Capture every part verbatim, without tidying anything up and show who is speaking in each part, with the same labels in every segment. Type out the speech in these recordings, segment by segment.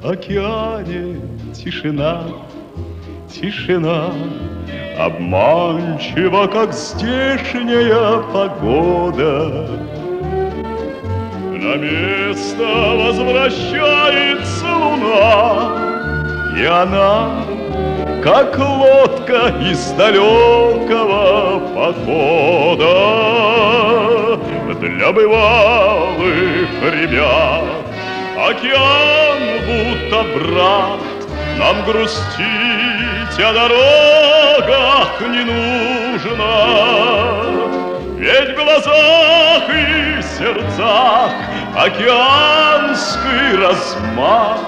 Speaker 1: океане тишина, тишина, обманчива, как здешняя погода. На место возвращается луна, и она, как лодка из далекого похода. Для бывалых ребят океан будто брат, нам грустить о дорогах не нужно, ведь в глазах и сердцах океанский размах,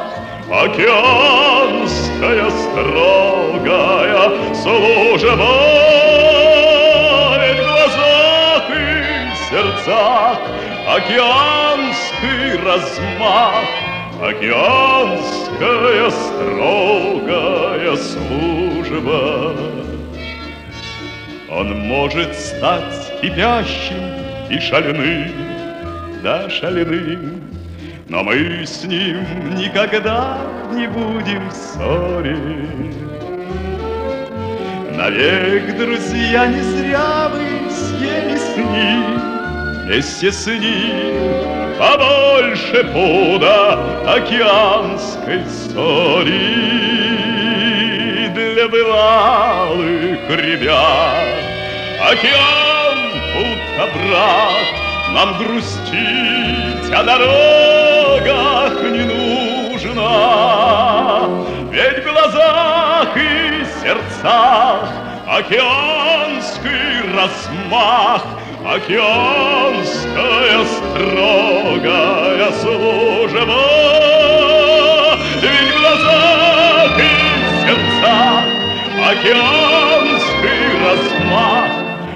Speaker 1: океанская строгая служба. Ведь в глазах и сердцах океанский размах, океанская строгая служба. Он может стать кипящим и шальным, да шальным, но мы с ним никогда не будем в ссоре. Навек, друзья, не зря вы съели с ним, вместе с ним побольше пуда океанской соли. Для бывалых ребят океан будто брат, нам грустить о дорогах не нужно, ведь в глазах и сердцах океанский размах, океанская строгая служба. Ведь в глазах и сердцах океанский размах,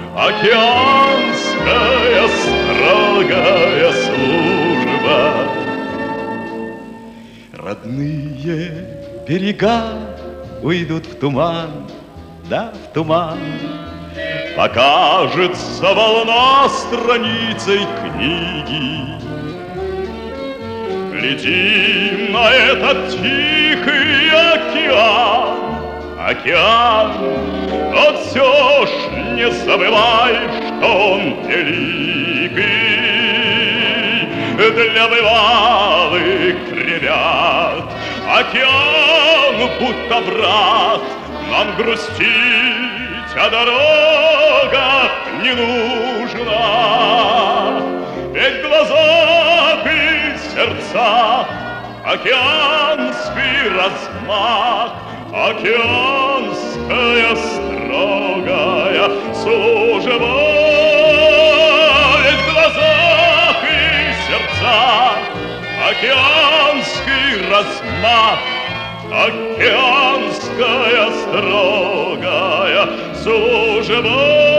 Speaker 1: океанская строгая служба. Родные берега уйдут в туман, да в туман. Покажется волна страницей книги. Летим на этот тихий океан, океан, но все ж не забывай, что он великий. Для бывалых ребят океан будто брат, нам грустить о дорогах не нужно, ведь в глазах и сердцах океанский размах, океанская строгая служба. Ведь в глазах и сердцах океанский размах, океанская строгая служба.